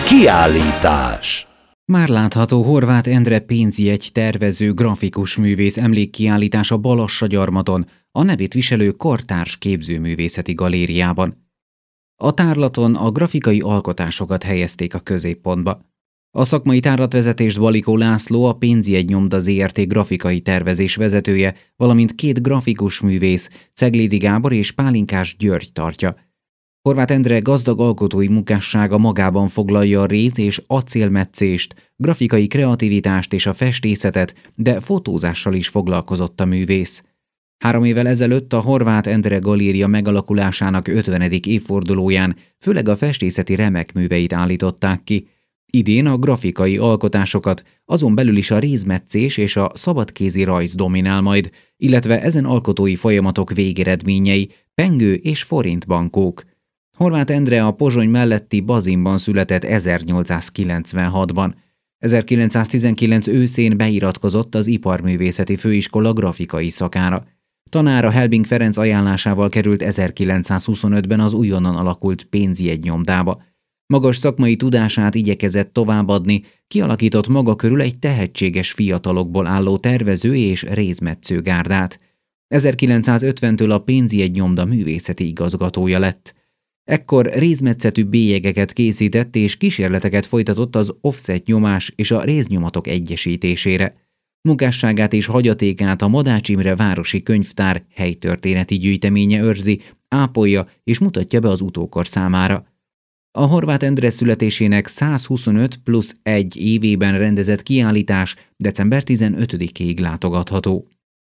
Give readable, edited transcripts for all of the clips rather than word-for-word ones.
Kiállítás. Már látható Horváth Endre pénzjegy tervező grafikus művész emlékkiállítás a Balassa-gyarmaton, a nevét viselő Kortárs képzőművészeti galériában. A tárlaton a grafikai alkotásokat helyezték a középpontba. A szakmai tárlatvezetést Balikó László, a Pénzjegy Nyomda Zrt. Grafikai tervezés vezetője, valamint két grafikus művész, Ceglédi Gábor és Pálinkás György tartja. Horváth Endre gazdag alkotói munkássága magában foglalja a réz- és acélmetszést, grafikai kreativitást és a festészetet, de fotózással is foglalkozott a művész. 3 évvel ezelőtt a Horváth Endre Galéria megalakulásának 50. évfordulóján főleg a festészeti remek műveit állították ki. Idén a grafikai alkotásokat, azon belül is a rézmetszés és a szabadkézi rajz dominál majd, illetve ezen alkotói folyamatok végeredményei, pengő és forintbankók. Horváth Endre a Pozsony melletti Bazinban született 1896-ban. 1919 őszén beiratkozott az Iparművészeti Főiskola grafikai szakára. Tanára Helbing Ferenc ajánlásával került 1925-ben az újonnan alakult Pénzjegy Nyomdába. Magas szakmai tudását igyekezett továbbadni, kialakított maga körül egy tehetséges fiatalokból álló tervező és rézmetsző gárdát. 1950-től a Pénzjegy Nyomda művészeti igazgatója lett. Ekkor rézmetszetű bélyegeket készített és kísérleteket folytatott az offset nyomás és a réznyomatok egyesítésére. Munkásságát és hagyatékát a Madács Imre Városi Könyvtár helytörténeti gyűjteménye őrzi, ápolja és mutatja be az utókor számára. A Horváth Endre születésének 125+1 évében rendezett kiállítás december 15-ig látogatható.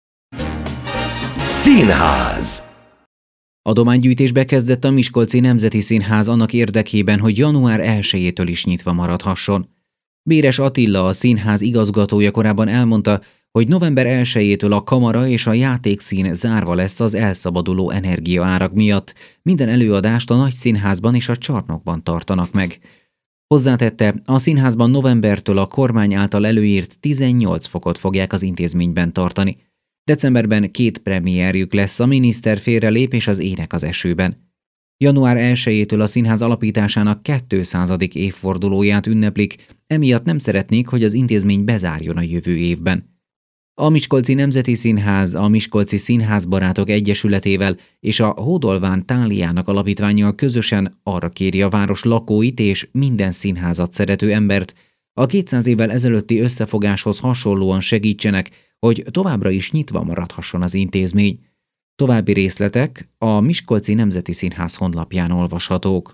Színház. Adománygyűjtésbe kezdett a Miskolci Nemzeti Színház annak érdekében, hogy január 1-től is nyitva maradhasson. Béres Attila, a színház igazgatója korábban elmondta, hogy november 1-től a kamara és a játékszín zárva lesz az elszabaduló energiaárak miatt. Minden előadást a Nagy Színházban és a Csarnokban tartanak meg. Hozzátette, a színházban novembertől a kormány által előírt 18 fokot fogják az intézményben tartani. Decemberben 2 premierjük lesz, a Miniszter félrelép és az Ének az esőben. Január 1-től a színház alapításának 200. évfordulóját ünneplik, emiatt nem szeretnék, hogy az intézmény bezárjon a jövő évben. A Miskolci Nemzeti Színház, a Miskolci Színházbarátok Egyesületével és a Hódolván Táliának alapítvánnyal közösen arra kéri a város lakóit és minden színházat szerető embert, a 200 évvel ezelőtti összefogáshoz hasonlóan segítsenek, hogy továbbra is nyitva maradhasson az intézmény. További részletek a Miskolci Nemzeti Színház honlapján olvashatók.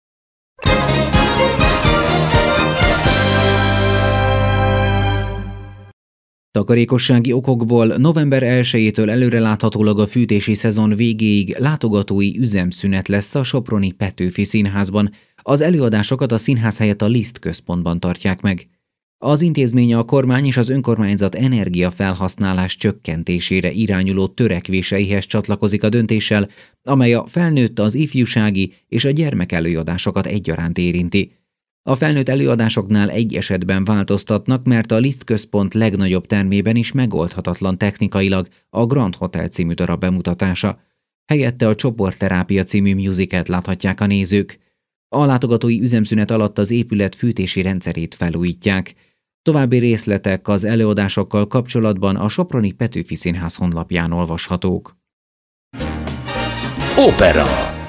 Takarékossági okokból november 1-től előreláthatólag a fűtési szezon végéig látogatói üzemszünet lesz a soproni Petőfi Színházban. Az előadásokat a színház helyett a Liszt központban tartják meg. Az intézmény a kormány és az önkormányzat energiafelhasználás csökkentésére irányuló törekvéseihez csatlakozik a döntéssel, amely a felnőtt, az ifjúsági és a gyermek előadásokat egyaránt érinti. A felnőtt előadásoknál egy esetben változtatnak, mert a Liszt központ legnagyobb termében is megoldhatatlan technikailag a Grand Hotel című darab bemutatása. Helyette a Csoportterápia című musicalt láthatják a nézők. A látogatói üzemszünet alatt az épület fűtési rendszerét felújítják. További részletek az előadásokkal kapcsolatban a Soproni Petőfi Színház honlapján olvashatók. Opera.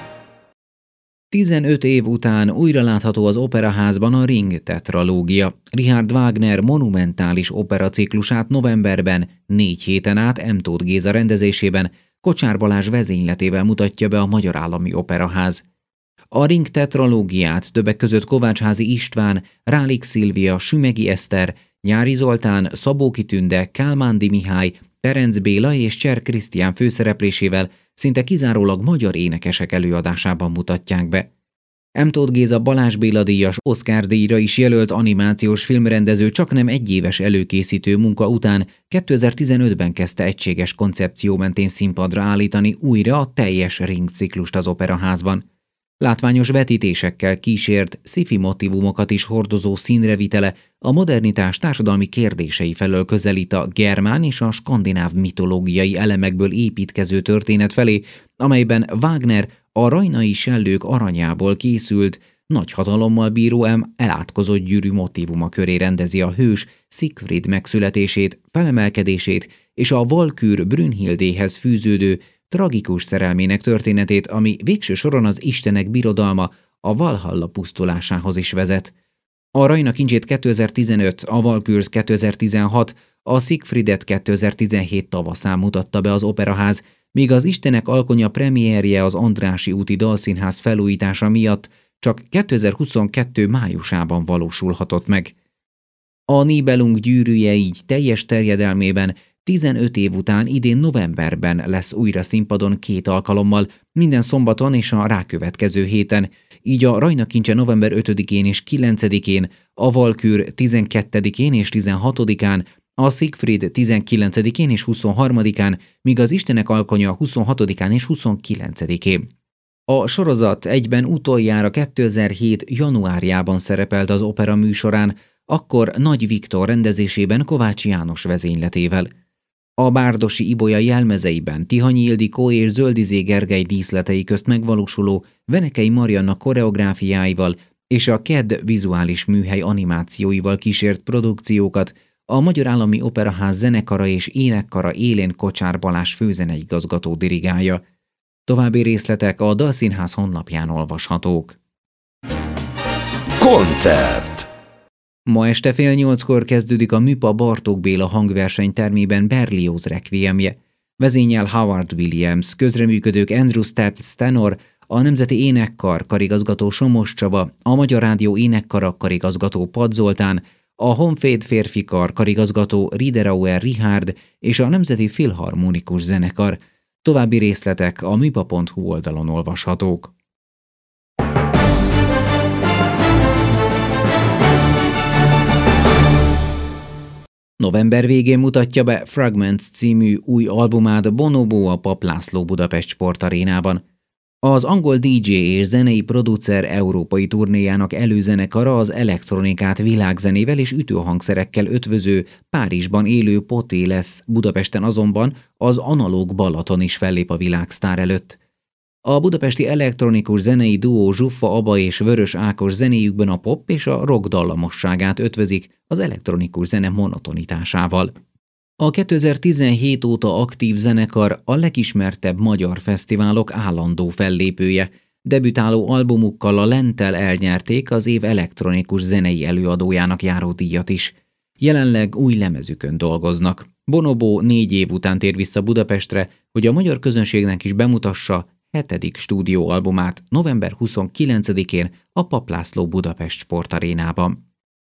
15 év után újra látható az Operaházban a Ring tetralógia. Richard Wagner monumentális operaciklusát novemberben 4 héten át M. Tóth Géza rendezésében Kocsár Balázs vezényletével mutatja be a Magyar Állami Operaház. A Ring tetralógiát többek között Kovácsházi István, Rálik Szilvia, Sümegi Eszter, Nyári Zoltán, Szabóki Tünde, Kálmándi Mihály, Perenc Béla és Cser Krisztián főszereplésével szinte kizárólag magyar énekesek előadásában mutatják be. M. Tóth Géza Balázs Béla díjas Oscar-díjra is jelölt animációs filmrendező csaknem egyéves előkészítő munka után 2015-ben kezdte egységes koncepció mentén színpadra állítani újra a teljes Ring ciklust az Operaházban. Látványos vetítésekkel kísért, sci-fi motivumokat is hordozó színrevitele a modernitás társadalmi kérdései felől közelít a germán és a skandináv mitológiai elemekből építkező történet felé, amelyben Wagner a Rajnai Sellők aranyából készült, nagy hatalommal bíró elátkozott gyűrű motívuma köré rendezi a hős Siegfried megszületését, felemelkedését és a valkűr Brünnhildéhez fűződő tragikus szerelmének történetét, ami végső soron az istenek birodalma, a Valhalla pusztulásához is vezet. A Rajna kincsét 2015, a Valkűrt 2016, a Siegfriedet 2017 tavaszán mutatta be az Operaház, míg az Istenek alkonya premierje az Andrássy úti Dalszínház felújítása miatt csak 2022 májusában valósulhatott meg. A Nibelung gyűrűje így teljes terjedelmében 15 év után idén novemberben lesz újra színpadon 2 alkalommal, minden szombaton és a rákövetkező héten, így a Rajna kincse november 5-én és 9-én, a Valkűr 12-én és 16-án, a Siegfried 19-én és 23-án, míg az Istenek alkonya 26-án és 29-én. A sorozat egyben utoljára 2007. januárjában szerepelt az Opera műsorán, akkor Nagy Viktor rendezésében Kovács János vezényletével. A Bárdossy Ibolya jelmezeiben Tihanyi Ildikó és Zöldizé Gergely díszletei közt megvalósuló Venekei Marianna koreográfiáival és a KED vizuális műhely animációival kísért produkciókat a Magyar Állami Operaház zenekara és énekkara élén Kocsár Balázs főzeneigazgató dirigálja. További részletek a Dalszínház honlapján olvashatók. Koncert. Ma este 7:30-kor kezdődik a MÜPA Bartók Béla hangversenytermében Berlioz requiemje. Vezényel Howard Williams, közreműködők Andrew Staples tenor, a Nemzeti Énekkar karigazgató Somos Csaba, a Magyar Rádió énekkara karigazgató Pad Zoltán, a Honvéd férfikar karigazgató Riederauer Richard és a Nemzeti Filharmonikus Zenekar. További részletek a müpa.hu oldalon olvashatók. November végén mutatja be Fragments című új albumát Bonobo a Papp László Budapest Sportarénában. Az angol DJ és zenei producer európai turnéjának előzenekara az elektronikát világzenével és ütőhangszerekkel ötvöző, Párizsban élő Poté lesz, Budapesten azonban az analóg Balaton is fellép a világsztár előtt. A budapesti elektronikus zenei duó Zsuffa Aba és Vörös Ákos zenéjükben a pop és a rock dallamosságát ötvözik az elektronikus zene monotonitásával. A 2017 óta aktív zenekar a legismertebb magyar fesztiválok állandó fellépője. Debütáló albumukkal a Lenttel elnyerték az év elektronikus zenei előadójának járó díjat is. Jelenleg új lemezükön dolgoznak. Bonobo 4 év után tér vissza Budapestre, hogy a magyar közönségnek is bemutassa 7. stúdióalbumát november 29-én a Papp László Budapest Sportarénában.